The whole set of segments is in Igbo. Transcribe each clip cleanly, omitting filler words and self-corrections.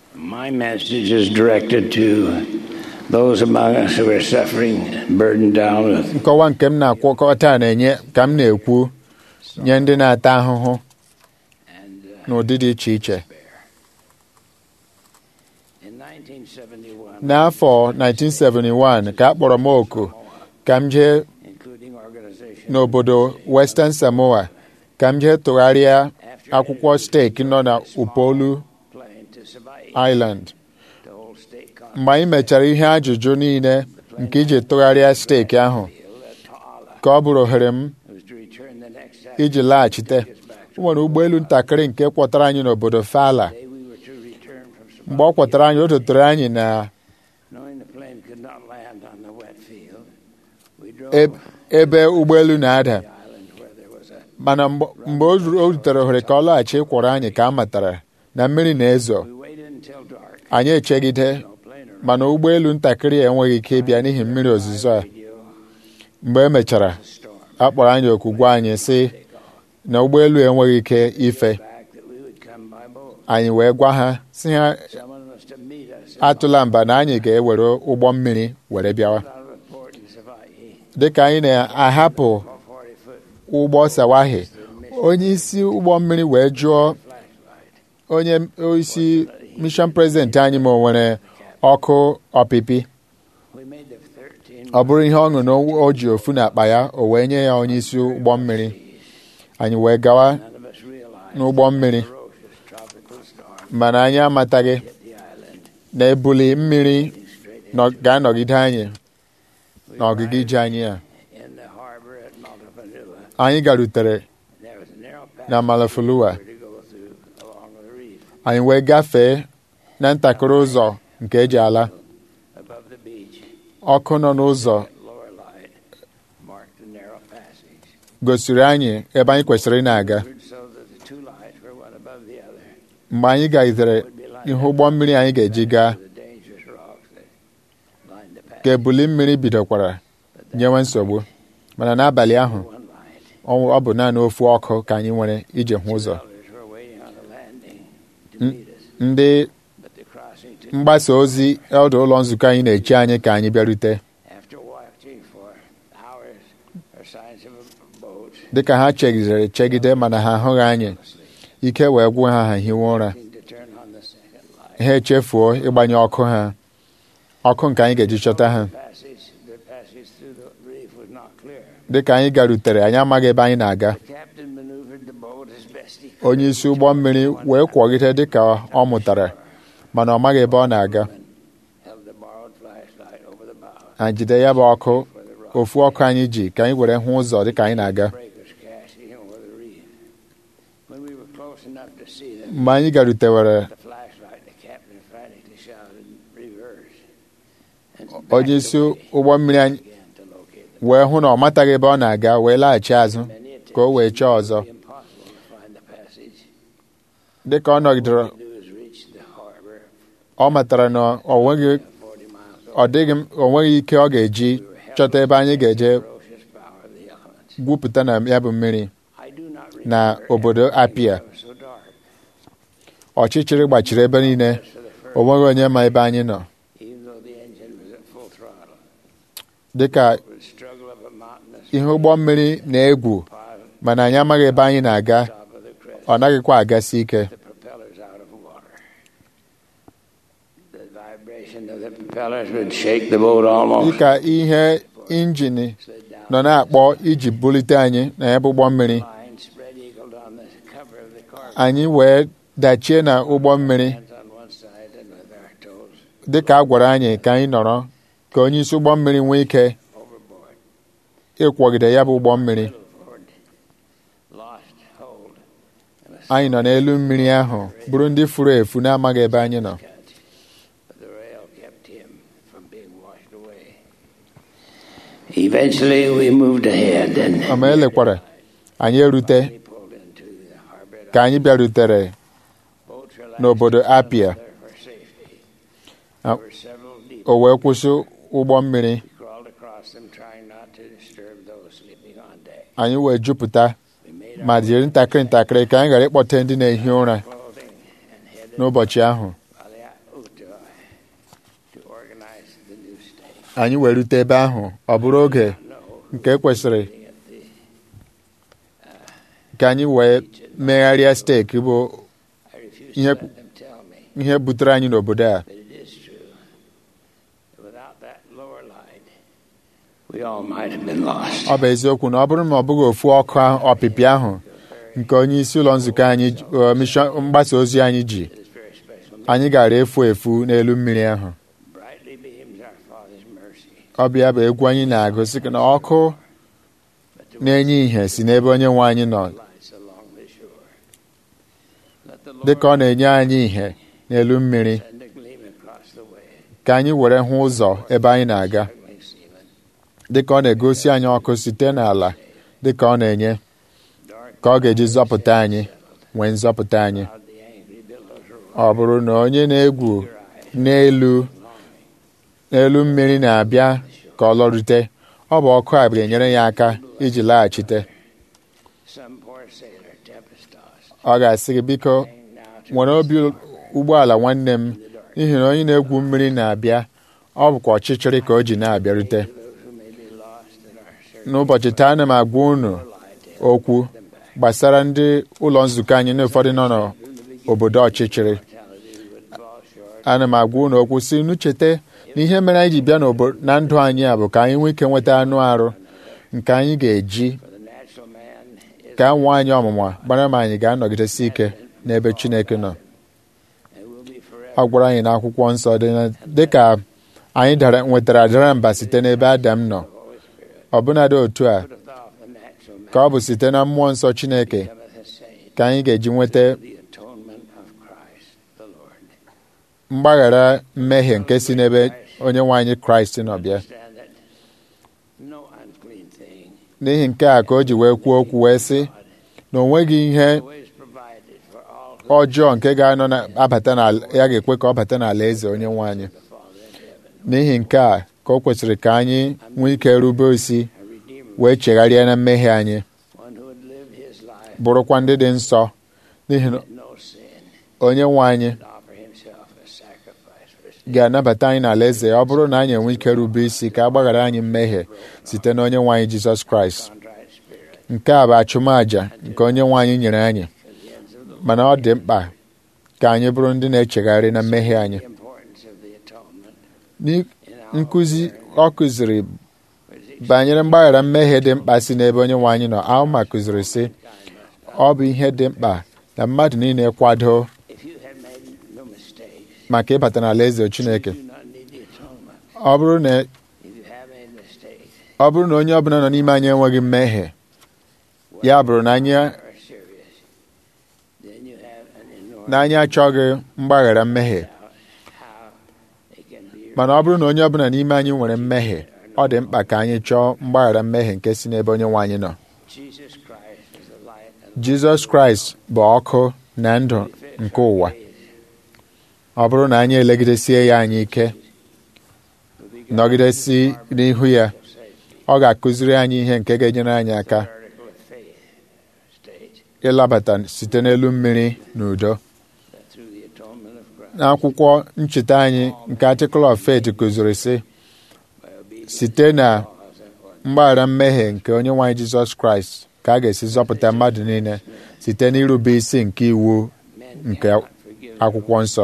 My message is directed to those among us who are suffering, burdened down with nkọwa nke m na-akwọkọta na-enye ka m na-ekwu nye ndị na-ata ahụhụ n'ụdị dị iche iche. N'afọ 1971 ka a kpọrọ m oku ka m jee n'obodo Western Samoa ka m jee tụgharịa akwụkwọ steeki nọ na Upolu Island. Mgbe anyị mechara ihe ajụjụ niile nke iji tụgharịa steeki ahụ, ka ọ bụrụ ohere m iji laghachite, o nwere ụgbọelu ntakịrị nke kwọtara anyị n'obodo Fala. Mgbe ọ kwọtara anyị, o dotere anyị na ebe ụgbọelu na-ada, mana mgbe o rutere ohere ka ọ laghachi ịkwọrọ anyị, ka a matara na mmiri na-ezo. Anyị echegide, mana ụgbọelu ntakịrị enweghị ike ịbịa n'ihi mmiri ozuzo a. Mgbe e mechara, a kpọrọ anyị oku gwa anyị sị na ụgbọelu enweghị ike ife. Anyị wee gwa ha sị ha atụla mba na anyị ga-ewere ụgbọ mmiri were bịawa. Dịka anyị na-ahapụ ụgbọ Sawahi, onye isi ụgbọ mmiri wee jụọ onye isi mission president anyị ma o nwere ọkụ ọpịpị. Ọ bụrụ ihe ọṅụ na o ji ofu n'akpa ya, o wee nye ya onye isi ụgbọ mmiri. Anyị wee gawa n'ụgbọ mmiri, mana anyị amataghị na ebuli mmiri ga-anọgide anyị n'ọgịga ije anyị a. Anyị garutere na Malafulua. Anyị wee gafee na ntakịrị ụzọ nke eji ala. Ọkụ nọ n'ụzọ gosiri anyị ebe anyị kwesịrị ị na-aga. Mgbe anyị gaghịzere ihe ụgbọ mmiri anyị ga-eji gaa, ka ebuli mmiri bidokwara nyewe nsogbu, mana n'abalị ahụ ọ bụ naanị ofu ọkụ ka anyị nwere iji hụ ụzọ. Ndị mgbasa ozi ọdụ ụlọ nzukọ anyị na-eche anyị ka anyị bịarute. Dịka ha chegide mana ha ahụghị anyị, ike wee gwụ ha, ha hiwe ụra. Ha echefuo ịgbanye ọkụ ha, ọkụ nke anyị ga-eji chọta ha. Dịka anyị garutere, anyị amaghị ebe anyị na-aga. Onye isi ụgbọ mmiri wee kwọgide dịka ọ mụtara, mana ọ maghị ebe ọ na-aga. Anyị jide ya bụ ọkụ, ofu ọkụ anyị ji ka anyị were hụ ụzọ dịka anyị na-aga. Mgbe anyị garutewere, onye isi ụgbọ mmiri anyị wee hụ na ọ mataghị ebe ọ na-aga, wee laghachi azụ ka o wee chọọ ọzọ. Dịka ọ nọgidere, ọ matara na o nweghị ike ọ ga-eji chọta ebe anyị ga-eje gwupụta na ya bụ mmiri na obodo Apia. Ọchịchịrị gbachiri ebe niile, o nweghị onye ma ebe anyị nọ. Dịka ihe ụgbọ mmiri na-egwu, mana anyị amaghị ebe anyị na-aga, ọ naghịkwa agasi ike. Dịka ihe injin nọ na-akpọ iji bulite anyị na ebe ụgbọ mmiri, anyị wee dachie na ụgbọ mmiri. Dịka a gwara anyị ka anyị nọrọ, ka onye isi ụgbọ mmiri nwee ike ịkwọgide ya bụ ụgbọ mmiri. Anyị nọ n'elu mmiri ahụ, bụrụ ndị furu efu na-amaghị ebe anyị nọ. Ma elekwara, anyị erute ka anyị bịarutere n'obodo Apia. O wee kwụsị ụgbọ mmiri. Anyị wee jupụta ma jiri ntakịrị ntakịrị ka anyị ghara ịkpọte ndị na-ehi ụra n'ụbọchị ahụ. anyị wee rute ebe ahụ ọ bụrụ oge nke kwesịrị ka anyị wee megharịa steeki bụ ihe butere anyị n'obodo a. Ọ bụ eziokwu na ọ bụrụ na ọ bụghị ofu ọkụ ọpịpị ahụ nke onye isi ụlọ nzukọ anyị mgbasa ozi anyị ji, anyị gara efu efu n'elu mmiri ahụ. Ọ bụ ya bụ egwu anyị na-agụsị na ọkụ na-enye ìhè si n'ebe onye nwe anyị nọ, dịka ọ na-enye anyị ìhè n'elu mmiri ka anyị were hụ ụzọ ebe anyị na-aga, dịka ọ na-egosi anyị ọkụ site n'ala, dịka ọ na-enye ka ọ ga-eji zọpụta anyị nwee nzọpụta anyị. Ọ bụrụ na onye na-egwu n'elu mmiri na-abịa ka ọ lọrute, ọ bụ ọkụ a ga-enyere ya aka iji laghachite. Ọ ga-asị gị, biko nwere obi ụgbọala nwanne m, n'ihi na onye na-egwu mmiri na-abịa, ọ bụkwa ọchịchịrị ka o ji na-abịarute. N'ụbọchị taa, ana m agwa unu okwu gbasara ndị ụlọ nzukọ anyị na ụfọdụ nọ n'obodo ọchịchịrị. Ana m agwa unu okwu si unu cheta na ihe mere anyị ji bịa na ndụ anyị a bụ ka anyị nwee ike nweta anụ arụ nke anyị ga-eji ka nwa anyị ọmụma gbara ma anyị ga-anọgidesi ike n'ebe Chineke nọ. Ọ gwara anyị n'akwụkwọ nsọ dịka anyị nwetara adara mba site n'ebe Adam nọ, ọbụnadị otu a ka ọ bụ site na mmụọ nsọ Chineke ka anyị ga-eji nweta mgbaghara mmehie nke si n'ebe onye nwe anyị Kraịst nọ bịa. N'ihi nke a ka o ji wee kwuo okwu wee sị na o nweghị ihe ọjọọ nke ya ga-ekwe ka ọ bata n'ala eze onye nwe anyị. N'ihi nke a ka o kwesịrị ka anyị nwee ike rube isi wee chegharịa na mmehie anyị, bụrụkwa ndị dị nsọ, n'ihi na onye nwe anyị ga-anabata anyị n'ala eze ọ bụrụ na anyị enwe ike rube isi ka a gbaghara anyị mmehie site na onye nwe anyị Jizọs Kraịst. Nke a bụ achụmaja nke onye nwe anyị nyere anyị, mana ọ dị mkpa ka anyị bụrụ ndị na-echegharị na mmehie anyị. Nkụzi ọ kụziri banyere mgbaghara mmehie dị mkpa si n'ebe onye nwe anyị nọ. Alma kụziri sị ọ bụ ihe dị mkpa na mmadụ niile kwado maka ịbata n'ala eze Chineke. Ọ bụrụ na onye ọbụla nọ n'ime anyị enweghị mmehie, ya bụrụ na anyị achọghị mgbaghara mmehie. Mana ọ bụrụ na onye ọbụla n'ime anyị nwere mmehie, ọ dị mkpa ka anyị chọọ mgbaghara mmehie nke si n'ebe onye nwe anyị nọ. Jizọs Kraịst bụ ọkụ na ndụ nke ụwa. Ọ bụrụ na anyị elegidesie ya anyị ike, nọgidesi n'ihu ya, ọ ga-akụziri anyị ihe nke ga-enyere anyị aka ịlabata site n'elu mmiri n'udo. N'akwụkwọ ncheta anyị nke Article of Faith kụziri sị, site na mgbaghara mmehie nke onye nwe anyị Jizọs Kraịst ka a ga-esi zọpụta mmadụ niile site n'irube isi nke iwu nke akwụkwọ nsọ.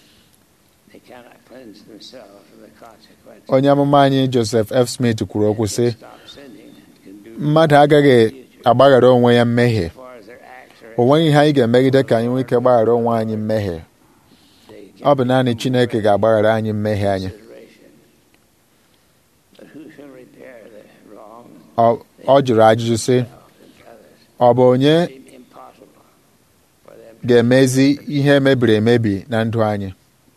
Onye amụma anyị Joseph F. Smith kwuru okwu sị, mmadụ agaghị agbaghara onwe ya mmehie. O nweghị ihe anyị ga-emegide ka anyị nwee ike gbaghara onwe anyị mmehie. Ọ bụ naanị Chineke ga-agbaghara anyị mmehie anyị. Ọ jụrụ ajụjụ sị, ọ bụ onye ga-emezi ihe mebiri emebi na ndụ anyị?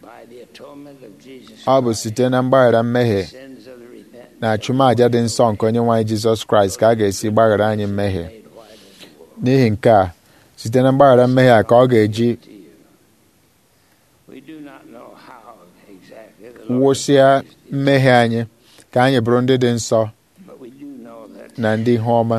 Ọ bụ site na mgbaghara mmehie na achụmaja dị nsọ nke onye nwe anyị Jizọs Kraịst ka a ga-esi gbaghara anyị mmehie. N'ihi nke a, site na mgbaghara mmehie a ka ọ ga-eji wụsịa mmehie anyị ka anyị bụrụ ndị dị nsọ na ndị ihu ọma.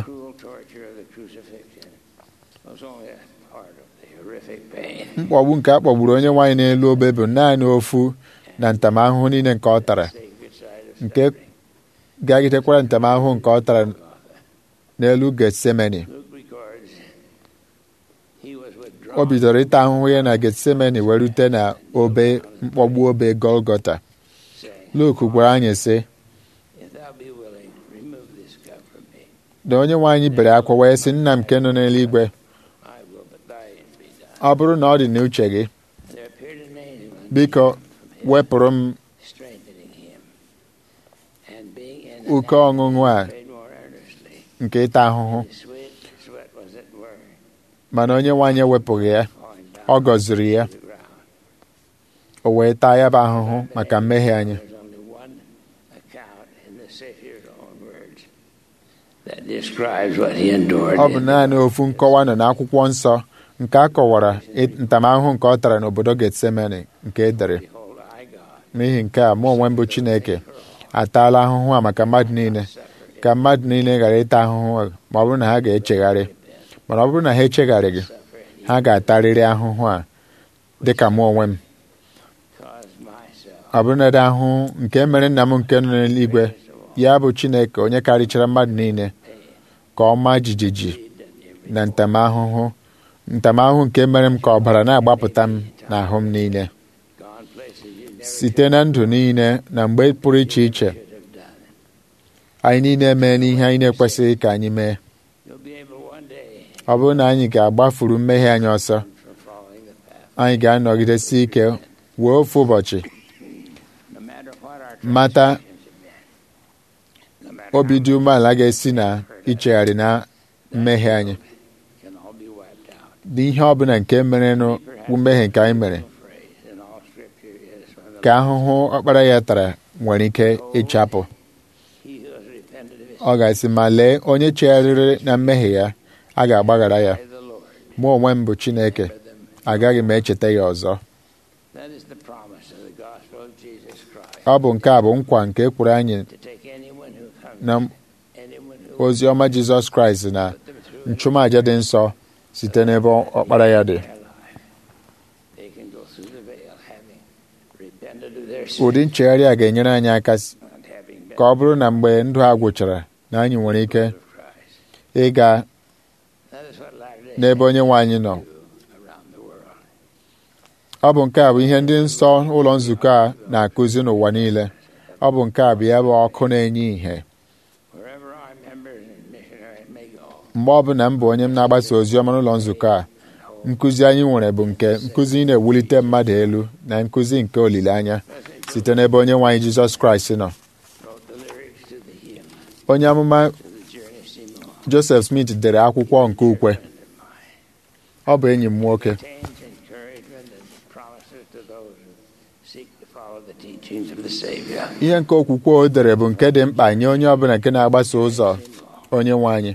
Mkpọgbu nke a kpọgburu onye nwe anyị n'elu obe bụ naanị ofu na ntamahụhụ niile nke ọ tara. nke gagitekwara ntamahụhụ nke ọ tara n'elu Getsemani. O bidoro ịta ahụhụ ya na Getsemani wee rute na obe mkpọgbu obe Golgota. Luk gwara anyị sị na onye nwe anyị bere akwa wee sị, nna m nke nọ n'eluigwe, ọ bụrụ na ọ dị n'uche gị, biko wepụrụ m oke ọṅụṅụ a nke ịta ahụhụ. Mana onye nwe anyị ewepụghị ya, ọ gọziri ya, o wee taa ya bụ ahụhụ maka mmehie anyị. Ọ bụ naanị ofu nkọwa nọ n'akwụkwọ nsọ nke a kọwara ntamahụhụ nke ọ tara n'obodo Getsemani nke edere. N'ihi nke a, mụ onwe m bụ Chineke ataala ahụhụ a maka mmadụ niile, ka mmadụ niile ghara ịta ahụhụ ma ọ bụrụ na ha ga-echegharị. Mana ọ bụrụ na ha echegharịghị, ha ga-atarịrị ahụhụ a dị ka mụ onwe m. Ọ bụrụ na dị ahụhụ nke mere nna m nke nọ n'eluigwe, ya bụ Chineke onye karịchara mmadụ niile, ka ọ maa jijiji na ntamahụhụ nke mere m ka ọbara na-agbapụta m n'ahụ m niile. Site na ndụ niile na mgbe pụrụ iche iche, anyị niile mee n'ihe anyị na-ekwesịghị ka anyị mee. Ọ bụrụ na anyị ga-agbafuru mmehie anyị ọsọ, anyị ga-anọgidesi ike wee ofu ụbọchị mata obi dị umeala ga-esi na ichegharị na mmehie anyị. N'ihe ọbụla nke mere mmehie nke anyị mere, ka ahụhụ ọkpara ya tara nwere ike ịchapụ. Ọ ga-esi, ma lee, onye chegharịrị na mmehie ya, a ga-agbaghara ya. Mụ onwe m bụ Chineke, agaghị m echeta ya ọzọ. Ọ bụ nke a bụ nkwa nke e kwuru anyị na ozi ọma Jizọs Kraịst na nchụmaja dị nsọ site n'ebe ọkpara ya dị. Ụdị nchegharị a ga-enyere anyị aka ka ọ bụrụ na mgbe ndụ a gwụchara, na anyị nwere ike ịga n'ebe onye nwe anyị nọ. Ọ bụ nke a bụ ihe ndị nsọ ụlọ nzukọ a na-akụzi n'ụwa niile. Ọ bụ nke a bụ ya bụ ọkụ na-enye ìhè. Mgbe ọbụla m bụ onye m na-agbasa ozi ọma n'ụlọ nzukọ a, nkụzi anyị nwere bụ nke nkụzi na-ewulite mmadụ elu na nkụzi nke olileanya site n'ebe onye nwe anyị Jizọs Kraịst nọ. Onye amụma Joseph Smith dere akwụkwọ nke ukwe. Ọ bụ enyi m nwoke. Ihe nke okwukwe o dere bụ nke dị mkpa nye onye ọbụla nke na-agbaso ụzọ onye nwe anyị.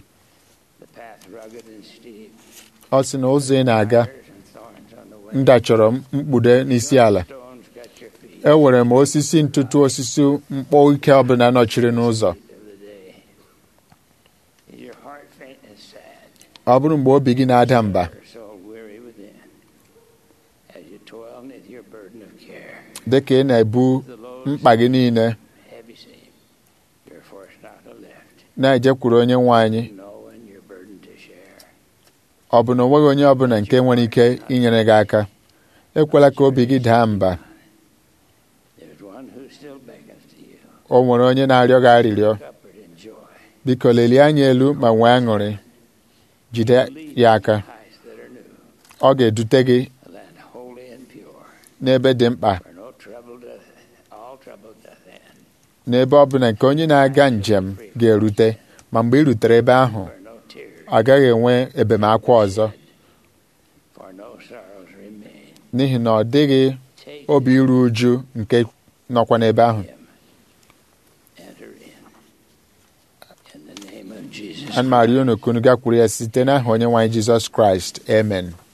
Ọ sị na ụzọ ị na-aga ndachọrọ mkpude n'isi ala. Ewere m osisi ntụtụ osisi mkpọ ike ọbụla nọchiri n'ụzọ. Ọ bụrụ mgbe obi gị na-ada mba, dị ka ị na-ebu mkpa gị niile na-ejekwuru onye nwe anyị, ọ bụ na o nweghị onye ọbụla nke nwere ike inyere gị aka. Ekwela ka obi gị daa mba. O nwere onye na-arịọ gị arịrịọ. Biko lelie anya elu ma nwee aṅụrị. Jide ya aka. Ọ ga-edute gị n'ebe dị mkpa, n'ebe ọ bụla nke onye na-aga njem ga-erute. Ma mgbe ị rutere ebe ahụ, agaghị enwe ebemakwa ọzọ, n'ihi na ọ dịghị obi iru uju nke nọkwa n'ebe ahụ. Ana m arịọ unu ka unu gakwuru ya site n'aha onye nwe anyị Jizọs Kraịst. Amen.